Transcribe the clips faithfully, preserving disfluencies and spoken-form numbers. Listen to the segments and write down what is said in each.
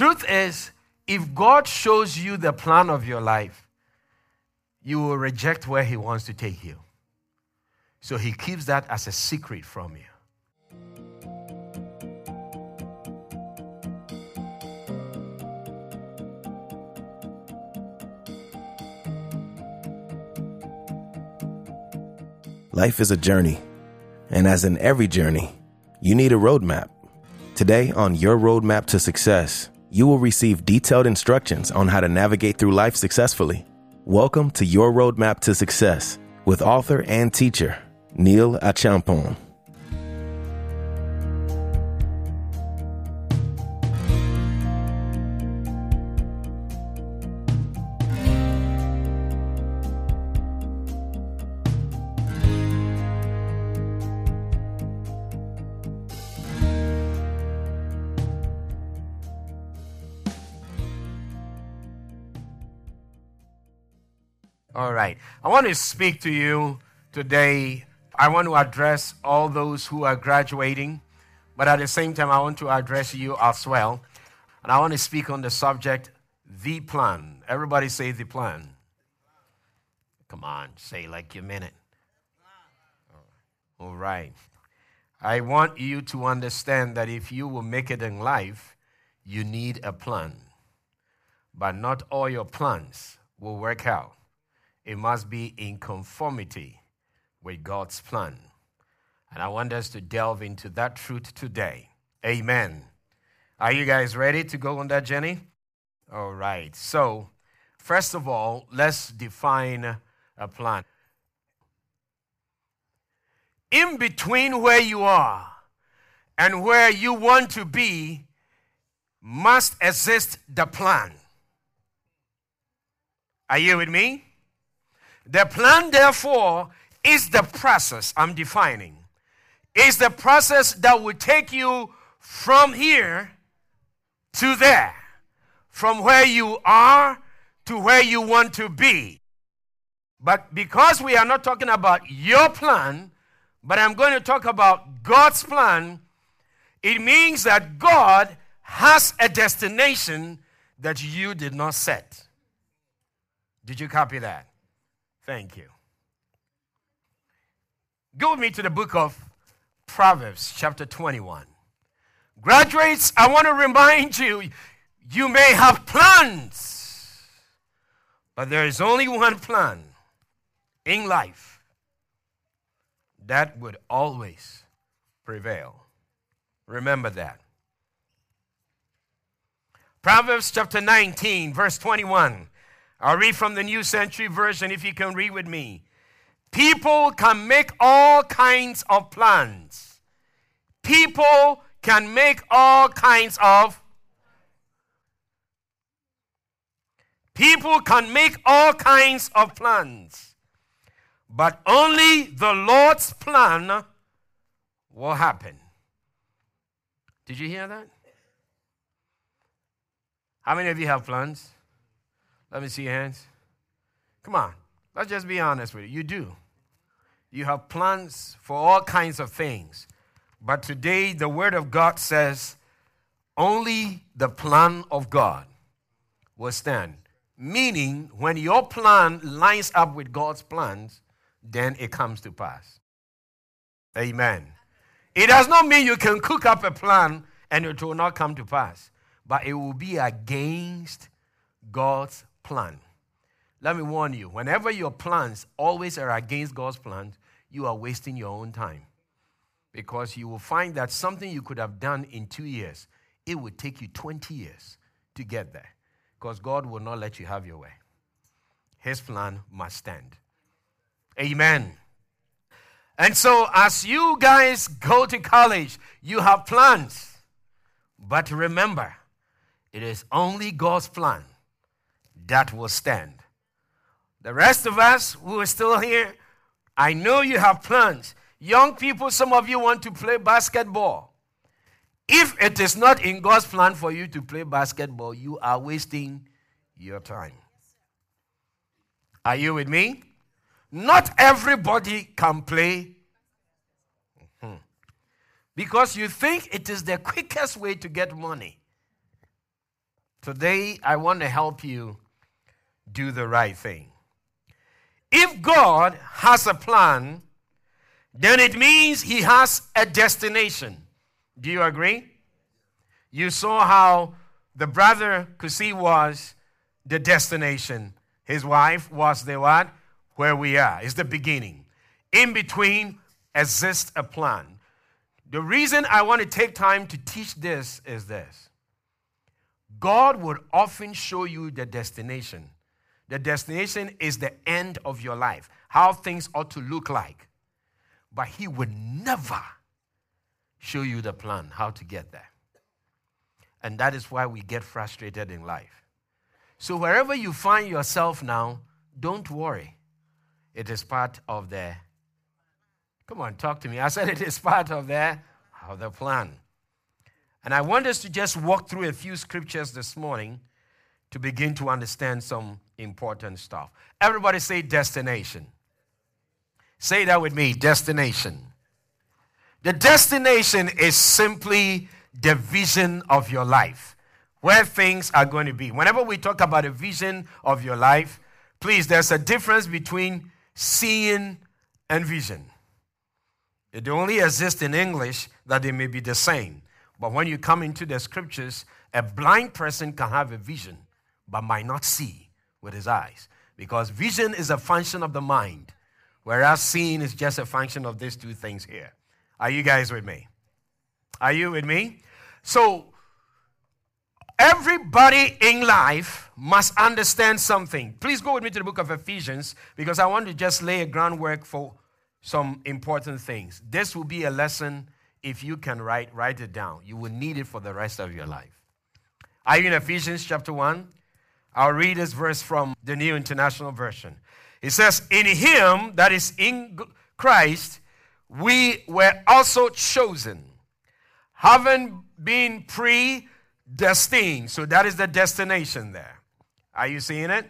Truth is, if God shows you the plan of your life, you will reject where he wants to take you. So he keeps that as a secret from you. Life is a journey, and as in every journey, you need a roadmap. Today on Your Roadmap to Success, you will receive detailed instructions on how to navigate through life successfully. Welcome to Your Roadmap to Success with author and teacher, Neil Achampong. All right. I want to speak to you today. I want to address all those who are graduating, but at the same time, I want to address you as well. And I want to speak on the subject, the plan. Everybody say the plan. Come on, say like you mean it. All right. I want you to understand that if you will make it in life, you need a plan. But not all your plans will work out. It must be in conformity with God's plan. And I want us to delve into that truth today. Amen. Are you guys ready to go on that journey? All right. So, first of all, let's define a plan. In between where you are and where you want to be must exist the plan. Are you with me? The plan, therefore, is the process I'm defining. Is the process that will take you from here to there, from where you are to where you want to be. But because we are not talking about your plan, but I'm going to talk about God's plan, it means that God has a destination that you did not set. Did you copy that? Thank you. Go with me to the book of Proverbs, chapter twenty-one. Graduates, I want to remind you, you may have plans, but there is only one plan in life that would always prevail. Remember that. Proverbs chapter nineteen, verse twenty-one. I'll read from the New Century Version if you can read with me. People can make all kinds of plans. People can make all kinds of People can make all kinds of plans. But only the Lord's plan will happen. Did you hear that? How many of you have plans? Let me see your hands. Come on. Let's just be honest with you. You do. You have plans for all kinds of things. But today, the Word of God says, only the plan of God will stand. Meaning, when your plan lines up with God's plans, then it comes to pass. Amen. It does not mean you can cook up a plan and it will not come to pass. But it will be against God's plan. Let me warn you, whenever your plans always are against God's plans, you are wasting your own time. Because you will find that something you could have done in two years, it would take you twenty years to get there. Because God will not let you have your way. His plan must stand. Amen. And so as you guys go to college, you have plans. But remember, it is only God's plan that will stand. The rest of us who are still here, I know you have plans. Young people, some of you want to play basketball. If it is not in God's plan for you to play basketball, you are wasting your time. Are you with me? Not everybody can play. Mm-hmm. Because you think it is the quickest way to get money. Today, I want to help you do the right thing. If God has a plan, then it means he has a destination. Do you agree? You saw how the brother Kusi was the destination. His wife was the what? Where we are. It's the beginning. In between exists a plan. The reason I want to take time to teach this is this. God would often show you the destination. The destination is the end of your life, how things ought to look like. But he would never show you the plan, how to get there. And that is why we get frustrated in life. So wherever you find yourself now, don't worry. It is part of the, come on, talk to me. I said it is part of the, of the plan. And I want us to just walk through a few scriptures this morning to begin to understand some important stuff. Everybody say destination. Say that with me, destination. The destination is simply the vision of your life, where things are going to be. Whenever we talk about a vision of your life, please, there's a difference between seeing and vision. It only exists in English that they may be the same. But when you come into the scriptures, a blind person can have a vision, but might not see with his eyes. Because vision is a function of the mind, whereas seeing is just a function of these two things here. Are you guys with me? Are you with me? So, everybody in life must understand something. Please go with me to the book of Ephesians, because I want to just lay a groundwork for some important things. This will be a lesson. If you can write, write it down. You will need it for the rest of your life. Are you in Ephesians chapter one? I'll read this verse from the New International Version. It says, in him, that is in Christ, we were also chosen, having been predestined. So that is the destination there. Are you seeing it?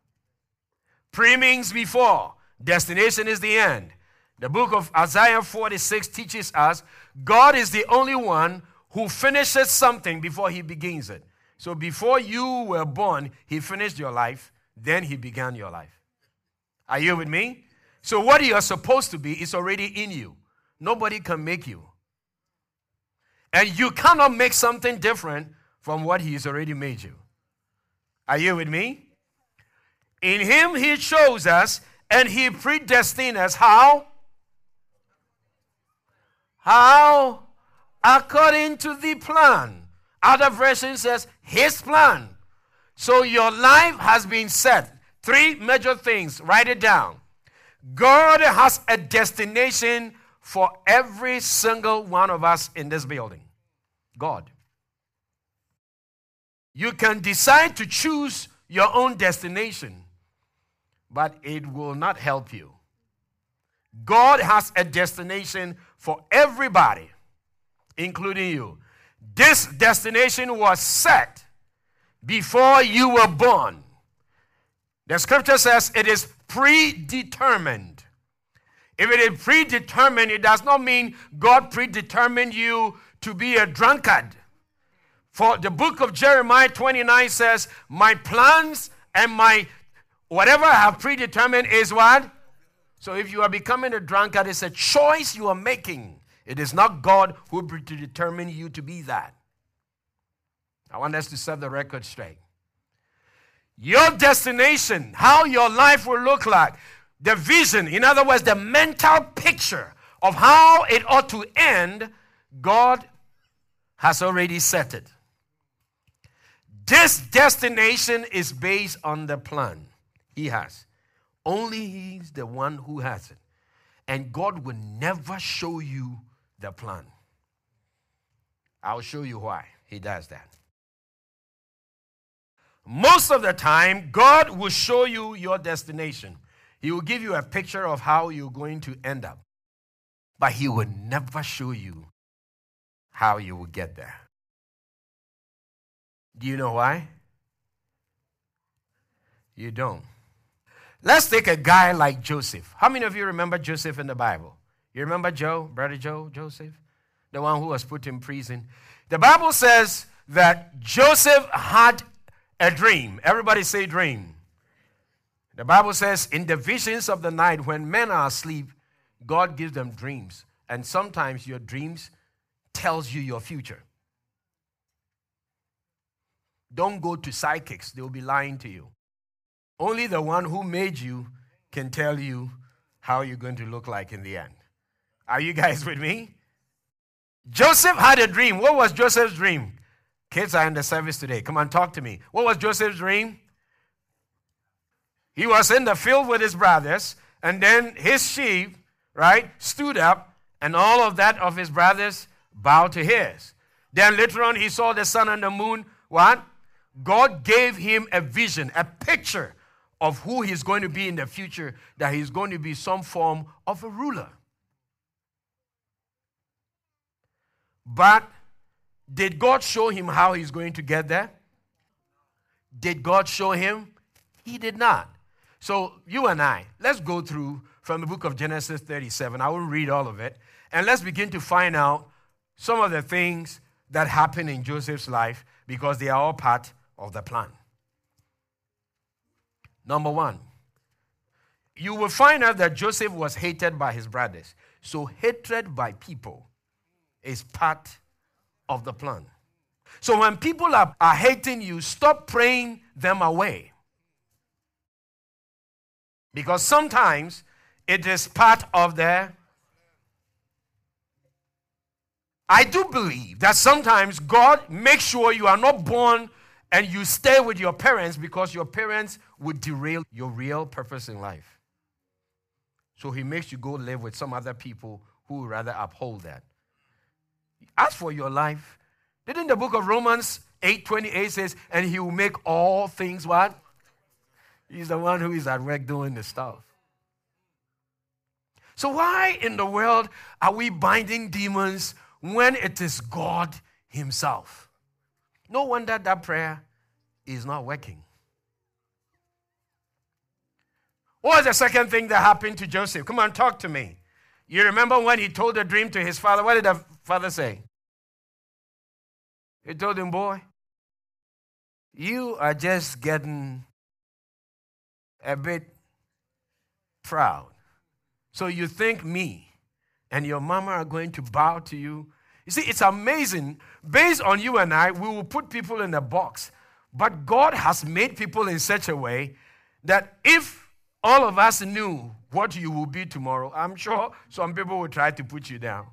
Pre means before. Destination is the end. The book of Isaiah forty-six teaches us God is the only one who finishes something before he begins it. So before you were born, he finished your life, then he began your life. Are you with me? So what you are supposed to be is already in you. Nobody can make you. And you cannot make something different from what he has already made you. Are you with me? In him he chose us and he predestined us. How? How? According to the plan. Other version says his plan. So your life has been set. Three major things. Write it down. God has a destination for every single one of us in this building. God. You can decide to choose your own destination, but it will not help you. God has a destination for everybody, including you. This destination was set before you were born. The scripture says it is predetermined. If it is predetermined, it does not mean God predetermined you to be a drunkard. For the book of Jeremiah twenty-nine says, my plans and my whatever I have predetermined is what? So if you are becoming a drunkard, it's a choice you are making. It is not God who predetermined you to be that. I want us to set the record straight. Your destination, how your life will look like, the vision, in other words, the mental picture of how it ought to end, God has already set it. This destination is based on the plan he has. Only he's the one who has it. And God will never show you the plan. I'll show you why he does that. Most of the time, God will show you your destination. He will give you a picture of how you're going to end up. But he will never show you how you will get there. Do you know why? You don't. Let's take a guy like Joseph. How many of you remember Joseph in the Bible? You remember Joe, brother Joe, Joseph? The one who was put in prison. The Bible says that Joseph had a dream. Everybody say dream. The Bible says in the visions of the night when men are asleep, God gives them dreams. And sometimes your dreams tells you your future. Don't go to psychics. They'll be lying to you. Only the one who made you can tell you how you're going to look like in the end. Are you guys with me? Joseph had a dream. What was Joseph's dream? Kids are in the service today. Come on, talk to me. What was Joseph's dream? He was in the field with his brothers, and then his sheep, right, stood up, and all of that of his brothers bowed to his. Then later on, he saw the sun and the moon. What? God gave him a vision, a picture of who he's going to be in the future, that he's going to be some form of a ruler. But did God show him how he's going to get there? Did God show him? He did not. So you and I, let's go through from the book of Genesis thirty-seven. I won't read all of it. And let's begin to find out some of the things that happened in Joseph's life because they are all part of the plan. Number one, you will find out that Joseph was hated by his brothers. So hatred by people is part of the plan. So when people are, are hating you, stop praying them away. Because sometimes it is part of their... I do believe that sometimes God makes sure you are not born and you stay with your parents because your parents would derail your real purpose in life. So he makes you go live with some other people who would rather uphold that. As for your life, didn't the book of Romans eight twenty-eight says, and he will make all things what? He's the one who is at work doing the stuff. So why in the world are we binding demons when it is God himself? No wonder that prayer is not working. What was the second thing that happened to Joseph? Come on, talk to me. You remember when he told the dream to his father? What did the father say? He told him, boy, you are just getting a bit proud. So you think me and your mama are going to bow to you? You see, it's amazing. Based on you and I, we will put people in a box. But God has made people in such a way that if all of us knew what you will be tomorrow, I'm sure some people will try to put you down.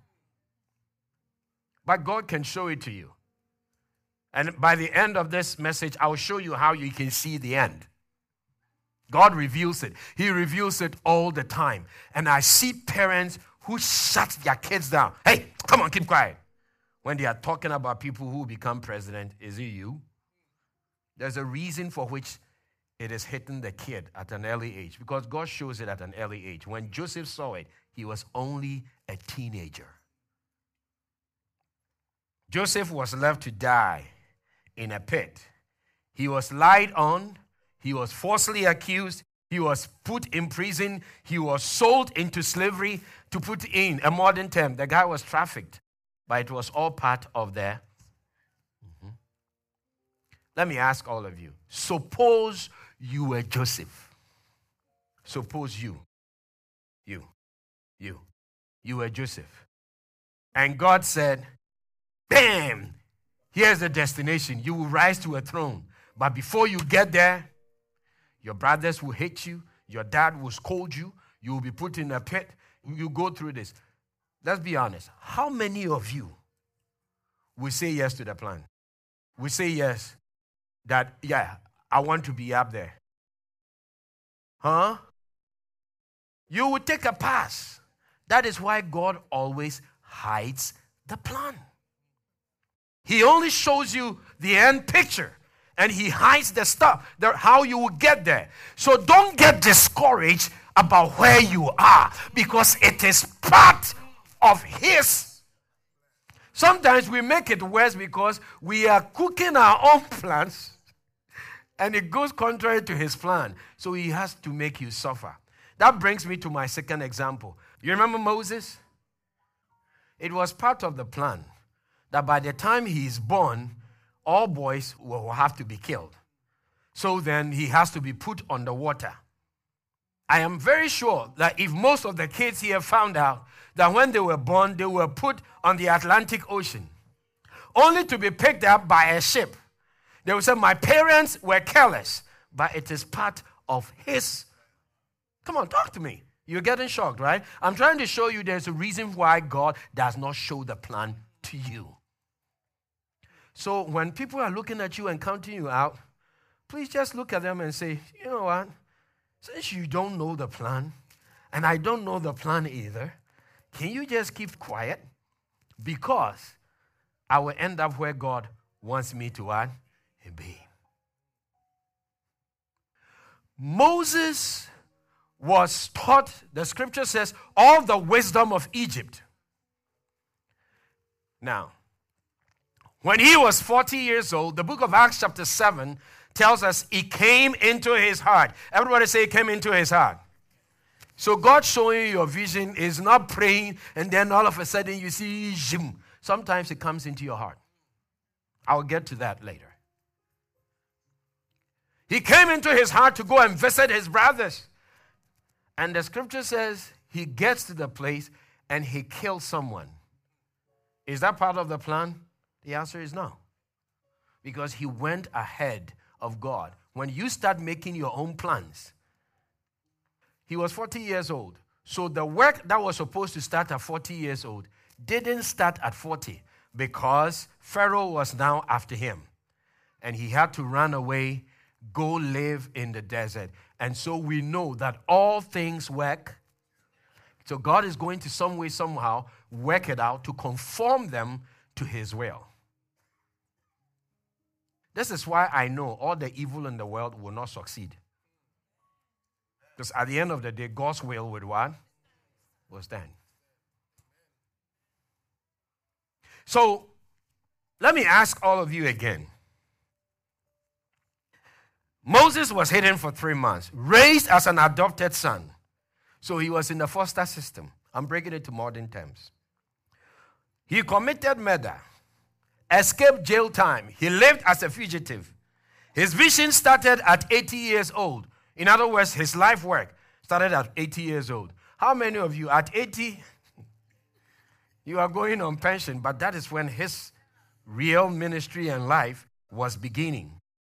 But God can show it to you. And by the end of this message, I will show you how you can see the end. God reveals it. He reveals it all the time. And I see parents who shut their kids down. Hey, come on, keep quiet. When they are talking about people who become president, is it you? There's a reason for which it is hitting the kid at an early age. Because God shows it at an early age. When Joseph saw it, he was only a teenager. Joseph was left to die in a pit. He was lied on. He was falsely accused. He was put in prison. He was sold into slavery. To put in a modern term, the guy was trafficked. But it was all part of their... Mm-hmm. Let me ask all of you. Suppose you were Joseph. Suppose you, you, you, you were Joseph. And God said, bam, here's the destination. You will rise to a throne. But before you get there, your brothers will hate you. Your dad will scold you. You will be put in a pit. You go through this. Let's be honest. How many of you will say yes to the plan? We say yes, that, yeah, I want to be up there. Huh? You will take a pass. That is why God always hides the plan. He only shows you the end picture. And he hides the stuff, the, how you will get there. So don't get discouraged about where you are, because it is part of his. Sometimes we make it worse because we are cooking our own plans and it goes contrary to his plan. So he has to make you suffer. That brings me to my second example. You remember Moses? It was part of the plan that by the time he is born, all boys will have to be killed. So then he has to be put on the water. I am very sure that if most of the kids here found out that when they were born, they were put on the Atlantic Ocean, only to be picked up by a ship, they would say, my parents were careless, but it is part of his. Come on, talk to me. You're getting shocked, right? I'm trying to show you there's a reason why God does not show the plan to you. So when people are looking at you and counting you out, please just look at them and say, you know what? Since you don't know the plan, and I don't know the plan either, can you just keep quiet? Because I will end up where God wants me to what? Be. Moses was taught, the scripture says, all the wisdom of Egypt. Now, when he was forty years old, the book of Acts chapter seven tells us it came into his heart. Everybody say it came into his heart. So God showing you your vision is not praying and then all of a sudden you see zim. Sometimes it comes into your heart. I'll get to that later. He came into his heart to go and visit his brothers. And the scripture says he gets to the place and he kills someone. Is that part of the plan? The answer is no. Because he went ahead of God. When you start making your own plans, he was forty years old. So the work that was supposed to start at forty years old didn't start at forty because Pharaoh was now after him. And he had to run away, go live in the desert. And so we know that all things work. So God is going to some way, somehow, work it out to conform them to his will. This is why I know all the evil in the world will not succeed. Because at the end of the day, God's will would what? Will stand. So, let me ask all of you again. Moses was hidden for three months, raised as an adopted son. So he was in the foster system. I'm breaking it to modern terms. He committed murder, escaped jail time. He lived as a fugitive. His vision started at eighty years old. In other words, his life work started at eighty years old. How many of you at eighty, you are going on pension, but that is when his real ministry and life was beginning.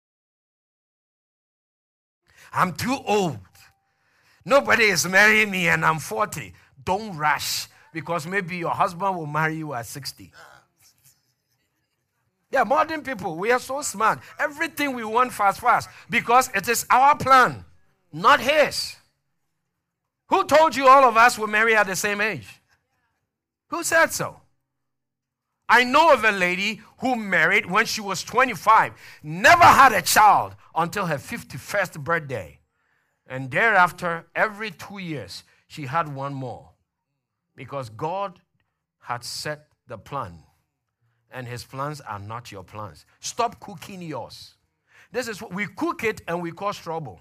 I'm too old. Nobody is marrying me and I'm forty. Don't rush because maybe your husband will marry you at sixty. Yeah, modern people, we are so smart. Everything we want fast, fast because it is our plan, not his. Who told you all of us will marry at the same age? Who said so? I know of a lady who married when she was twenty-five, never had a child until her fifty-first birthday. And thereafter, every two years, she had one more. Because God had set the plan. And his plans are not your plans. Stop cooking yours. This is what we cook it and we cause trouble.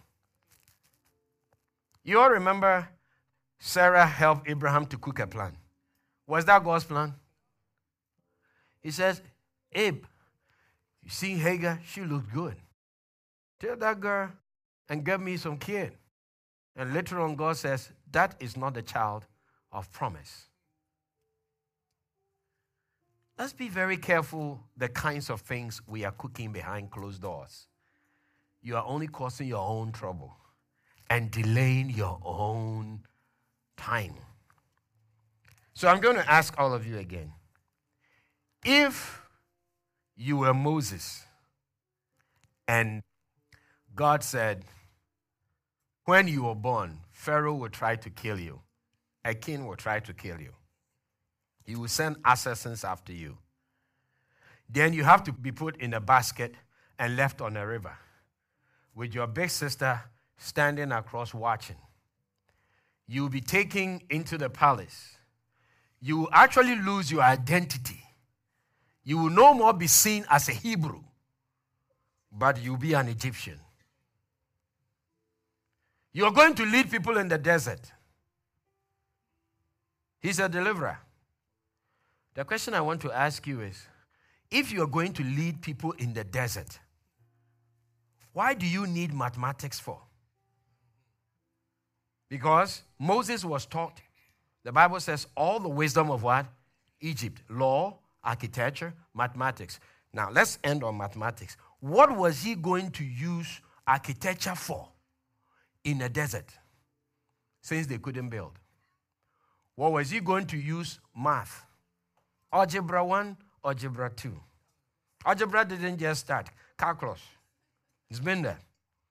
You all remember Sarah helped Abraham to cook a plan. Was that God's plan? He says, Abe, you see Hagar? She looked good. Tell that girl and get me some kid. And later on, God says, that is not the child of promise. Let's be very careful the kinds of things we are cooking behind closed doors. You are only causing your own trouble and delaying your own time. So I'm going to ask all of you again. If you were Moses and God said, when you were born, Pharaoh will try to kill you. A king will try to kill you. He will send assassins after you. Then you have to be put in a basket and left on a river with your big sister standing across watching. You will be taken into the palace. You will actually lose your identity. You will no more be seen as a Hebrew, but you'll be an Egyptian. You're going to lead people in the desert. He's a deliverer. The question I want to ask you is, if you're going to lead people in the desert, Why do you need mathematics for? Because Moses was taught, the Bible says, all the wisdom of what? Egypt. Law, architecture, mathematics. Now, let's end on mathematics. What was he going to use architecture for in a desert, since they couldn't build? What was he going to use math? Algebra one, algebra two. Algebra didn't just start. Calculus. It's been there.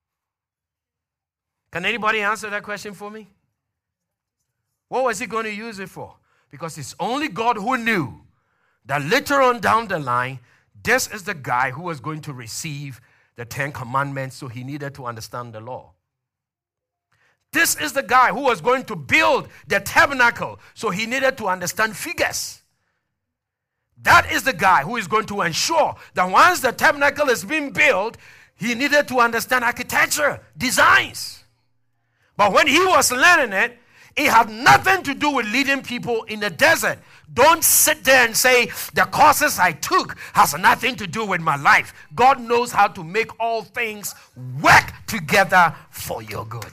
Can anybody answer that question for me? What was he going to use it for? Because it's only God who knew that later on down the line, this is the guy who was going to receive the Ten Commandments, so he needed to understand the law. This is the guy who was going to build the tabernacle, so he needed to understand figures. That is the guy who is going to ensure that once the tabernacle is being built, he needed to understand architecture, designs. But when he was learning it, it had nothing to do with leading people in the desert. Don't sit there and say, the courses I took has nothing to do with my life. God knows how to make all things work together for your good.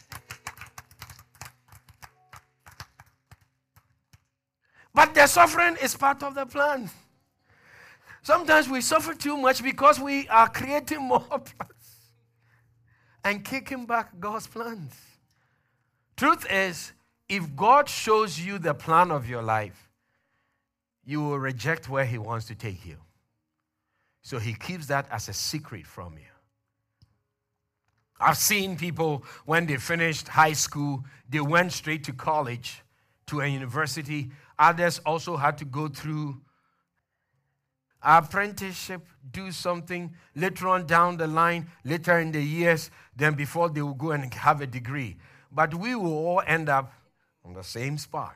But the suffering is part of the plan. Sometimes we suffer too much because we are creating more plans and kicking back God's plans. Truth is, if God shows you the plan of your life, you will reject where he wants to take you. So he keeps that as a secret from you. I've seen people, when they finished high school, they went straight to college, to a university. Others also had to go through apprenticeship, do something later on down the line, later in the years, then before they will go and have a degree. But we will all end up on the same spot.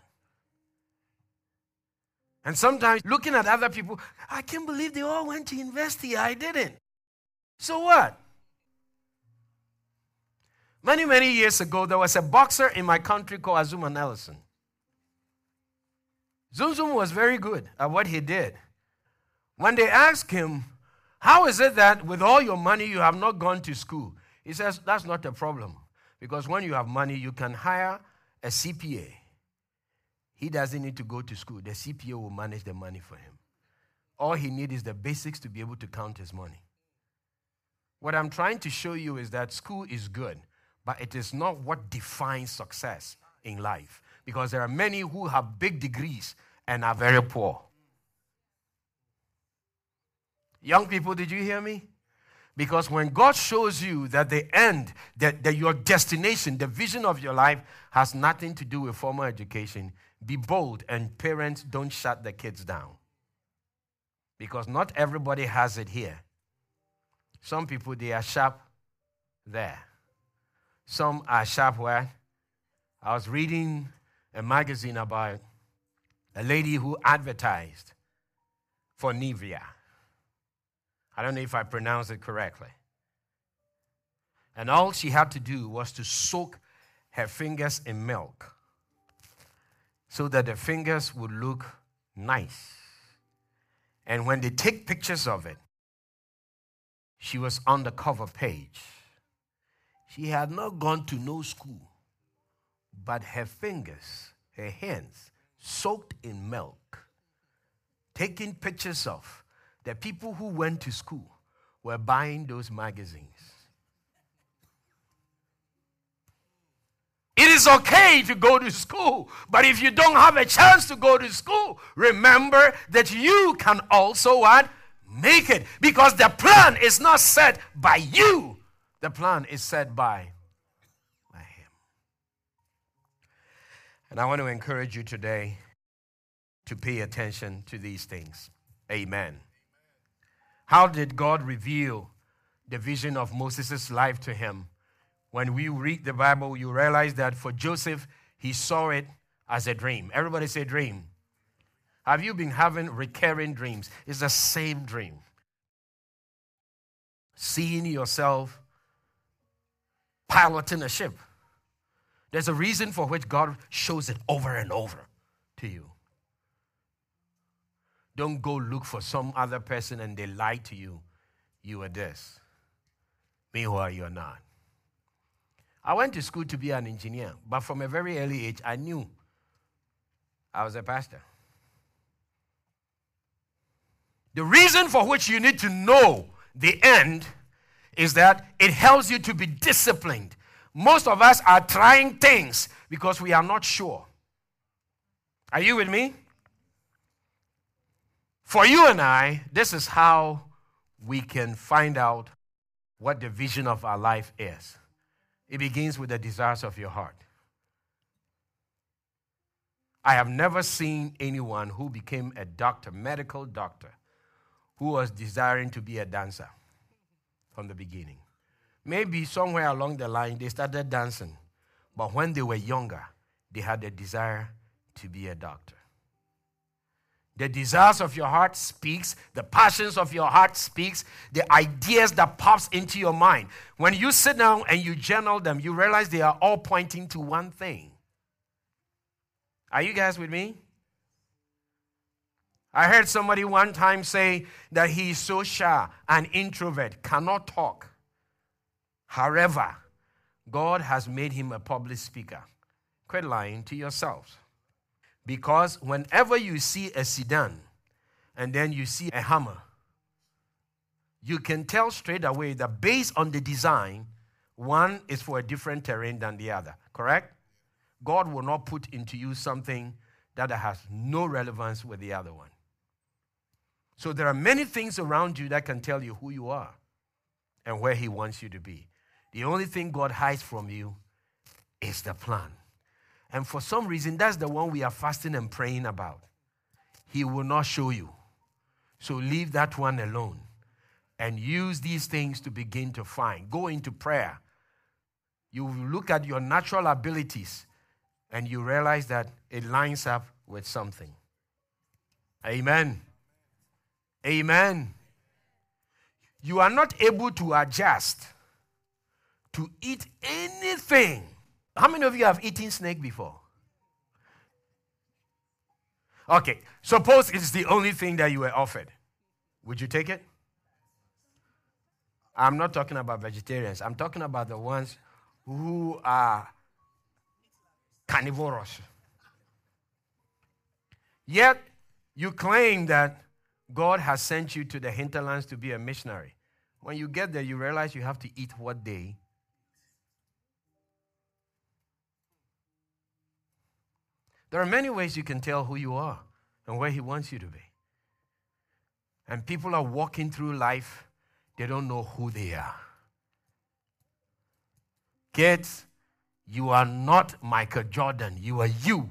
And sometimes looking at other people, I can't believe they all went to university. I didn't. So what? Many, many years ago, there was a boxer in my country called Azuma Nelson. Zum Zum was very good at what he did. When they asked him, how is it that with all your money you have not gone to school? He says, that's not a problem. Because when you have money, you can hire a C P A. He doesn't need to go to school. The C P A will manage the money for him. All he needs is the basics to be able to count his money. What I'm trying to show you is that school is good, but it is not what defines success in life. Because there are many who have big degrees and are very poor. Young people, did you hear me? Because when God shows you that the end, that, that your destination, the vision of your life has nothing to do with formal education, be bold, and parents, don't shut the kids down. Because not everybody has it here. Some people, they are sharp there. Some are sharp where? I was reading a magazine about a lady who advertised for Nivea. I don't know if I pronounced it correctly. And all she had to do was to soak her fingers in milk so that the fingers would look nice. And when they take pictures of it, she was on the cover page. She had not gone to no school, but her fingers, her hands, soaked in milk, taking pictures of the people who went to school were buying those magazines. It is okay to go to school, but if you don't have a chance to go to school, remember that you can also what? Make it. Because the plan is not set by you. The plan is set by, by him. And I want to encourage you today to pay attention to these things. Amen. How did God reveal the vision of Moses' life to him? When we read the Bible, you realize that for Joseph, he saw it as a dream. Everybody say dream. Have you been having recurring dreams? It's the same dream. Seeing yourself piloting a ship. There's a reason for which God shows it over and over to you. Don't go look for some other person and they lie to you. You are this. Meanwhile, you're not. I went to school to be an engineer, but from a very early age, I knew I was a pastor. The reason for which you need to know the end is that it helps you to be disciplined. Most of us are trying things because we are not sure. Are you with me? For you and I, this is how we can find out what the vision of our life is. It begins with the desires of your heart. I have never seen anyone who became a doctor, medical doctor, who was desiring to be a dancer from the beginning. Maybe somewhere along the line they started dancing, but when they were younger, they had a desire to be a doctor. The desires of your heart speaks, the passions of your heart speaks, the ideas that pops into your mind. When you sit down and you journal them, you realize they are all pointing to one thing. Are you guys with me? I heard somebody one time say that he is so shy, an introvert, cannot talk. However, God has made him a public speaker. Quit lying to yourselves. Because whenever you see a sedan and then you see a Hummer, you can tell straight away that based on the design, one is for a different terrain than the other. Correct? God will not put into you something that has no relevance with the other one. So there are many things around you that can tell you who you are and where he wants you to be. The only thing God hides from you is the plan. And for some reason, that's the one we are fasting and praying about. He will not show you. So leave that one alone and use these things to begin to find. Go into prayer. You look at your natural abilities and you realize that it lines up with something. Amen. Amen. You are not able to adjust to eat anything. How many of you have eaten snake before? Okay, suppose it's the only thing that you were offered. Would you take it? I'm not talking about vegetarians. I'm talking about the ones who are carnivorous. Yet, you claim that God has sent you to the hinterlands to be a missionary. When you get there, you realize you have to eat what they There are many ways you can tell who you are and where he wants you to be. And people are walking through life, they don't know who they are. Kids, you are not Michael Jordan. You are you.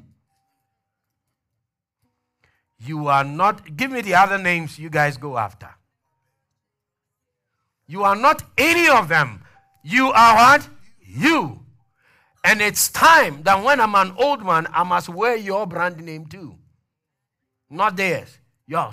You are not, give me the other names you guys go after. You are not any of them. You are what? You. And it's time that when I'm an old man, I must wear your brand name too. Not theirs, yours.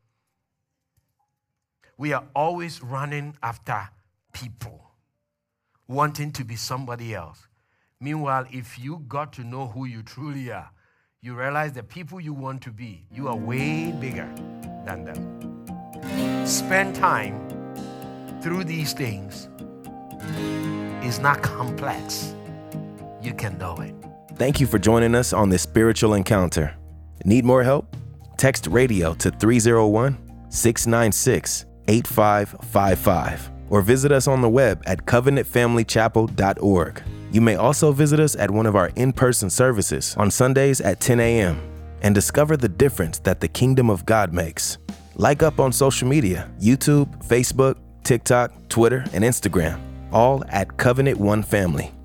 We are always running after people, wanting to be somebody else. Meanwhile, if you got to know who you truly are, you realize the people you want to be, you are way bigger than them. Spend time through these things. It's not complex. You can do it. Thank you for joining us on this spiritual encounter. Need more help? Text radio to three oh one, six nine six, eight five five five or visit us on the web at covenant family chapel dot org. You may also visit us at one of our in-person services on Sundays at ten a.m. and discover the difference that the kingdom of God makes. Like up on social media, YouTube, Facebook, TikTok, Twitter, and Instagram, all at Covenant One Family.